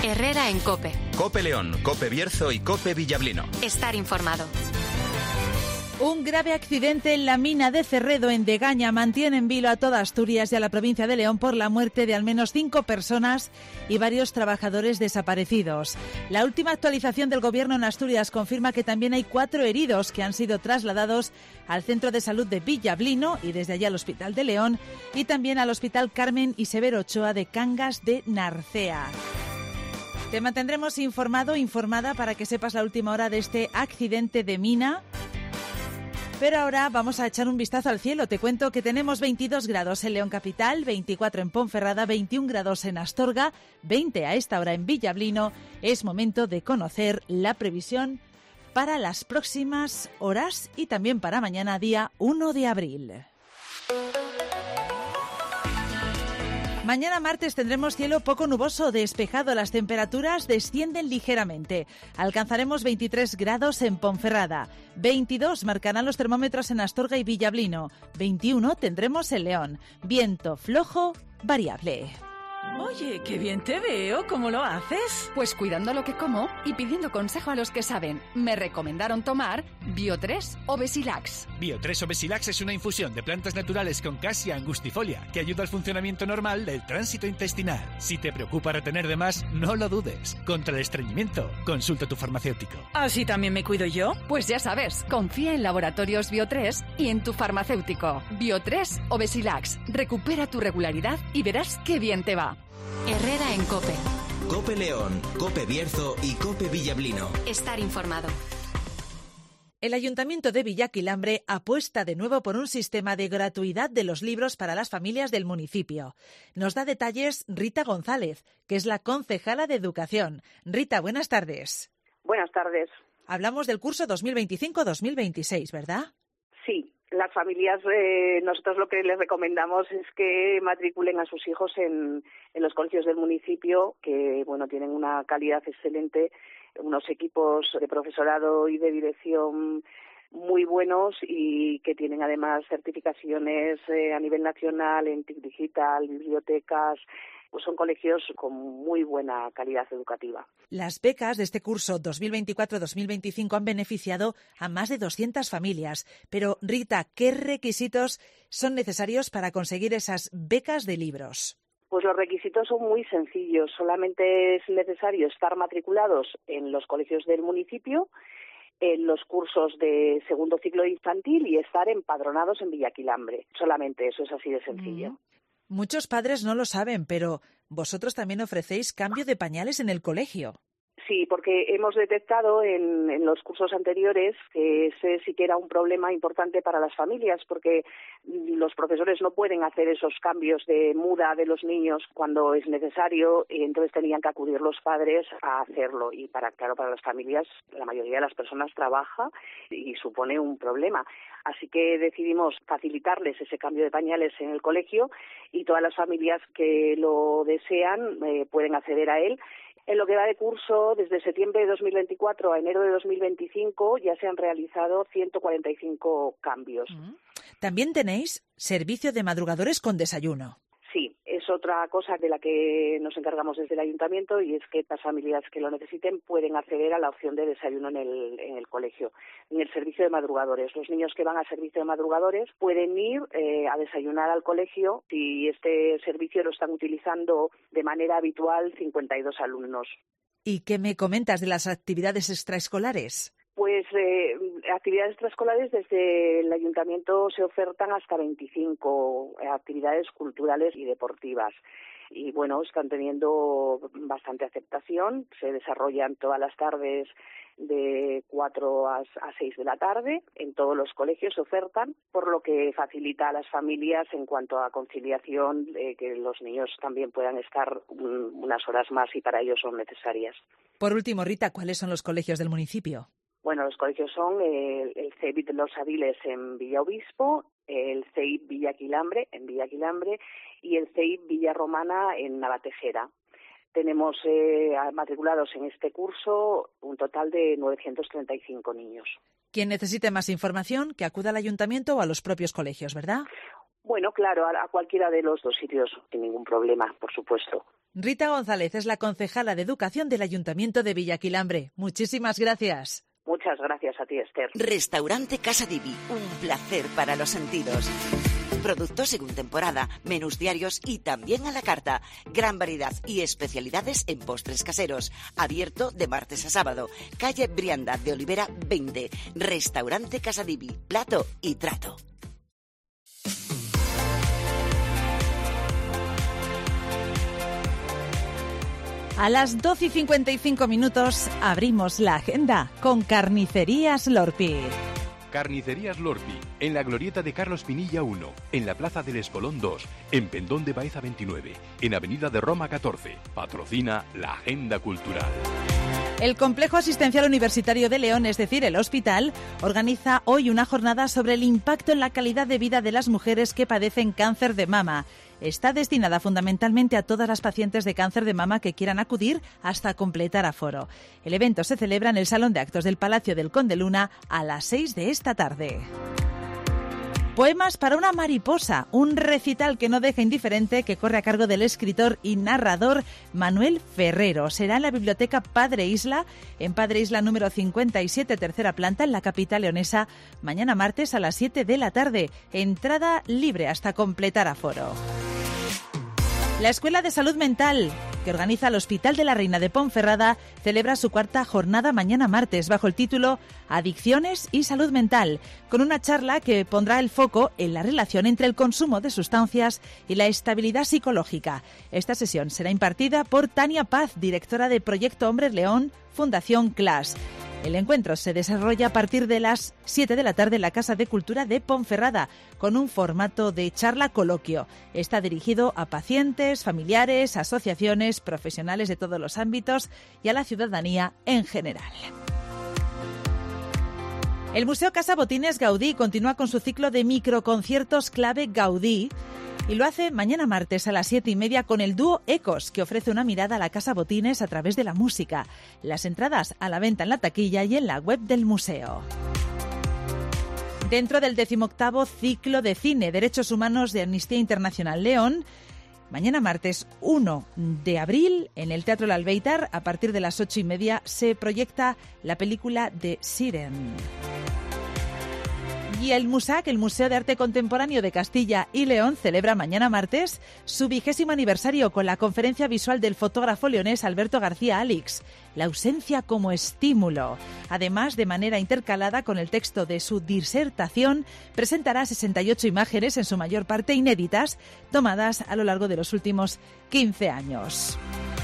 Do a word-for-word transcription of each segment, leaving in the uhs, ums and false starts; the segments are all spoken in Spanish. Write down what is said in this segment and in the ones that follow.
Herrera en COPE. COPE León, COPE Bierzo y COPE Villablino. Estar informado. Un grave accidente en la mina de Cerredo, en Degaña, mantiene en vilo a toda Asturias y a la provincia de León por la muerte de al menos cinco personas y varios trabajadores desaparecidos. La última actualización del Gobierno en Asturias confirma que también hay cuatro heridos que han sido trasladados al Centro de Salud de Villablino y desde allá al Hospital de León y también al Hospital Carmen y Severo Ochoa de Cangas de Narcea. Te mantendremos informado, informada para que sepas la última hora de este accidente de mina. Pero ahora vamos a echar un vistazo al cielo. Te cuento que tenemos veintidós grados en León Capital, veinticuatro en Ponferrada, veintiún grados en Astorga, veinte a esta hora en Villablino. Es momento de conocer la previsión para las próximas horas y también para mañana, día uno de abril. Mañana martes tendremos cielo poco nuboso, despejado. Las temperaturas descienden ligeramente. Alcanzaremos veintitrés grados en Ponferrada. veintidós marcarán los termómetros en Astorga y Villablino. veintiuno tendremos en León. Viento flojo, variable. Oye, qué bien te veo. ¿Cómo lo haces? Pues cuidando lo que como y pidiendo consejo a los que saben. Me recomendaron tomar Bio tres o Besilax. Bio tres o Besilax es una infusión de plantas naturales con Cassia angustifolia que ayuda al funcionamiento normal del tránsito intestinal. Si te preocupa retener de más, no lo dudes. Contra el estreñimiento, consulta a tu farmacéutico. ¿Así también me cuido yo? Pues ya sabes, confía en Laboratorios Bio tres y en tu farmacéutico. Bio tres o Besilax. Recupera tu regularidad y verás qué bien te va. Herrera en COPE. COPE León, COPE Bierzo y COPE Villablino. Estar informado. El Ayuntamiento de Villaquilambre apuesta de nuevo por un sistema de gratuidad de los libros para las familias del municipio. Nos da detalles Rita González, que es la concejala de Educación. Rita, buenas tardes. Buenas tardes. Hablamos del curso dos mil veinticinco dos mil veintiséis, ¿verdad? Sí. Las familias, eh, nosotros lo que les recomendamos es que matriculen a sus hijos en, en los colegios del municipio, que bueno tienen una calidad excelente, unos equipos de profesorado y de dirección muy buenos y que tienen además certificaciones eh, a nivel nacional en T I C digital, bibliotecas. Pues son colegios con muy buena calidad educativa. Las becas de este curso dos mil veinticuatro dos mil veinticinco han beneficiado a más de doscientas familias. Pero, Rita, ¿qué requisitos son necesarios para conseguir esas becas de libros? Pues los requisitos son muy sencillos. Solamente es necesario estar matriculados en los colegios del municipio, en los cursos de segundo ciclo infantil y estar empadronados en Villaquilambre. Solamente eso, es así de sencillo. Mm. Muchos padres no lo saben, pero vosotros también ofrecéis cambio de pañales en el colegio. Sí, porque hemos detectado en, en los cursos anteriores que ese sí que era un problema importante para las familias, porque los profesores no pueden hacer esos cambios de muda de los niños cuando es necesario, y entonces tenían que acudir los padres a hacerlo. Y para claro, para las familias, la mayoría de las personas trabaja y supone un problema. Así que decidimos facilitarles ese cambio de pañales en el colegio y todas las familias que lo desean eh, pueden acceder a él. En lo que va de curso, desde septiembre de dos mil veinticuatro a enero de dos mil veinticinco, ya se han realizado ciento cuarenta y cinco cambios. También tenéis servicio de madrugadores con desayuno. Sí, es otra cosa de la que nos encargamos desde el ayuntamiento y es que las familias que lo necesiten pueden acceder a la opción de desayuno en el, en el colegio, en el servicio de madrugadores. Los niños que van a servicio de madrugadores pueden ir eh, a desayunar al colegio si este servicio lo están utilizando de manera habitual cincuenta y dos alumnos. ¿Y qué me comentas de las actividades extraescolares? Pues eh, actividades extraescolares desde el ayuntamiento se ofertan hasta veinticinco actividades culturales y deportivas. Y bueno, están teniendo bastante aceptación, se desarrollan todas las tardes de cuatro a seis de la tarde, en todos los colegios se ofertan, por lo que facilita a las familias en cuanto a conciliación, eh, que los niños también puedan estar um, unas horas más y para ellos son necesarias. Por último, Rita, ¿cuáles son los colegios del municipio? Bueno, los colegios son el, el C E I B de Los Aviles en Villaobispo, el C E I B Villaquilambre en Villaquilambre y el C E I B Villarromana en Navatejera. Tenemos eh, matriculados en este curso un total de novecientos treinta y cinco niños. Quien necesite más información, que acuda al ayuntamiento o a los propios colegios, ¿verdad? Bueno, claro, a, a cualquiera de los dos sitios, sin ningún problema, por supuesto. Rita González es la concejala de Educación del Ayuntamiento de Villaquilambre. Muchísimas gracias. Muchas gracias a ti, Esther. Restaurante Casa Divi, un placer para los sentidos. Productos según temporada, menús diarios y también a la carta. Gran variedad y especialidades en postres caseros. Abierto de martes a sábado. Calle Brianda de Olivera veinte. Restaurante Casa Divi, plato y trato. A las doce y cincuenta y cinco minutos abrimos la agenda con Carnicerías Lorpi. Carnicerías Lorpi, en la glorieta de Carlos Pinilla uno, en la Plaza del Espolón dos, en Pendón de Baeza veintinueve, en Avenida de Roma catorce. Patrocina la Agenda Cultural. El Complejo Asistencial Universitario de León, es decir, el hospital, organiza hoy una jornada sobre el impacto en la calidad de vida de las mujeres que padecen cáncer de mama. Está destinada fundamentalmente a todas las pacientes de cáncer de mama que quieran acudir hasta completar aforo. El evento se celebra en el Salón de Actos del Palacio del Conde Luna a las seis de esta tarde. Poemas para una mariposa, un recital que no deja indiferente que corre a cargo del escritor y narrador Manuel Ferrero. Será en la Biblioteca Padre Isla, en Padre Isla número cincuenta y siete, tercera planta, en la capital leonesa, mañana martes a las siete de la tarde. Entrada libre hasta completar aforo. La Escuela de Salud Mental, que organiza el Hospital de la Reina de Ponferrada, celebra su cuarta jornada mañana martes bajo el título Adicciones y Salud Mental, con una charla que pondrá el foco en la relación entre el consumo de sustancias y la estabilidad psicológica. Esta sesión será impartida por Tania Paz, directora de Proyecto Hombres León, Fundación CLAS. El encuentro se desarrolla a partir de las siete de la tarde en la Casa de Cultura de Ponferrada, con un formato de charla coloquio. Está dirigido a pacientes, familiares, asociaciones, profesionales de todos los ámbitos y a la ciudadanía en general. El Museo Casa Botines Gaudí continúa con su ciclo de microconciertos clave Gaudí, y lo hace mañana martes a las siete y media con el dúo Ecos, que ofrece una mirada a la Casa Botines a través de la música. Las entradas a la venta en la taquilla y en la web del museo. Dentro del decimoctavo ciclo de cine Derechos Humanos de Amnistía Internacional León, mañana martes uno de abril, en el Teatro El Albéitar, a partir de las ocho y media, se proyecta la película de Siren. Y el MUSAC, el Museo de Arte Contemporáneo de Castilla y León, celebra mañana martes su vigésimo aniversario con la conferencia visual del fotógrafo leonés Alberto García Alix, La ausencia como estímulo. Además, de manera intercalada con el texto de su disertación, presentará sesenta y ocho imágenes, en su mayor parte inéditas, tomadas a lo largo de los últimos quince años.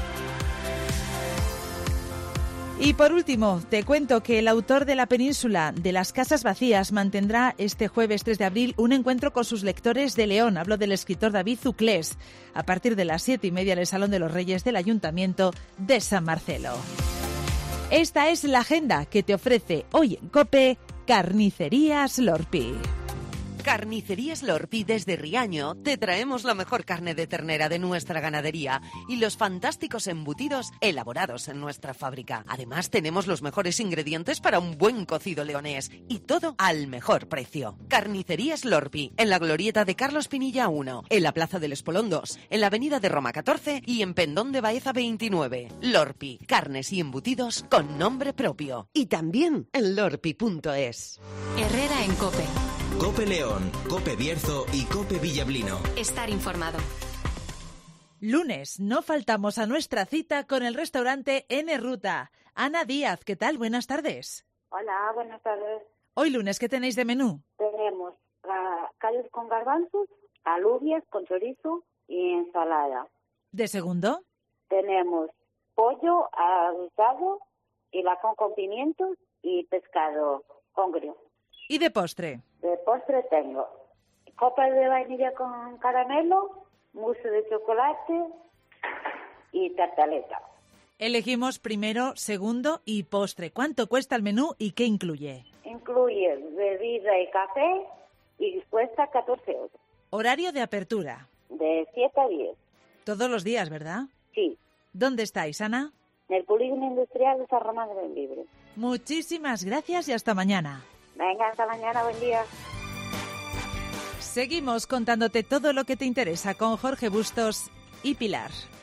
Y por último, te cuento que el autor de La Península de las Casas Vacías mantendrá este jueves tres de abril un encuentro con sus lectores de León. Hablo del escritor David Zuclés, a partir de las siete y media en el Salón de los Reyes del Ayuntamiento de San Marcelo. Esta es la agenda que te ofrece hoy en COPE Carnicerías Lorpi. Carnicerías Lorpi desde Riaño te traemos la mejor carne de ternera de nuestra ganadería y los fantásticos embutidos elaborados en nuestra fábrica. Además, tenemos los mejores ingredientes para un buen cocido leonés y todo al mejor precio. Carnicerías Lorpi, en la glorieta de Carlos Pinilla uno, en la Plaza del Espolón dos, en la Avenida de Roma catorce y en Pendón de Baeza veintinueve. Lorpi, carnes y embutidos con nombre propio. Y también en lorpi punto es. Herrera en COPE. COPE León, COPE Bierzo y COPE Villablino. Estar informado. Lunes, no faltamos a nuestra cita con el restaurante N Ruta. Ana Díaz, ¿qué tal? Buenas tardes. Hola, buenas tardes. Hoy lunes, ¿qué tenéis de menú? Tenemos uh, callos con garbanzos, alubias con chorizo y ensalada. ¿De segundo? Tenemos pollo aguisado y lacón con pimientos y pescado congrio. ¿Y de postre? De postre tengo copas de vainilla con caramelo, mousse de chocolate y tartaleta. Elegimos primero, segundo y postre. ¿Cuánto cuesta el menú y qué incluye? Incluye bebida y café y cuesta catorce euros. ¿Horario de apertura? De siete a diez. Todos los días, ¿verdad? Sí. ¿Dónde estáis, Ana? En el Polígono Industrial de San Román de Bembibre. Muchísimas gracias y hasta mañana. Venga, hasta mañana, buen día. Seguimos contándote todo lo que te interesa con Jorge Bustos y Pilar.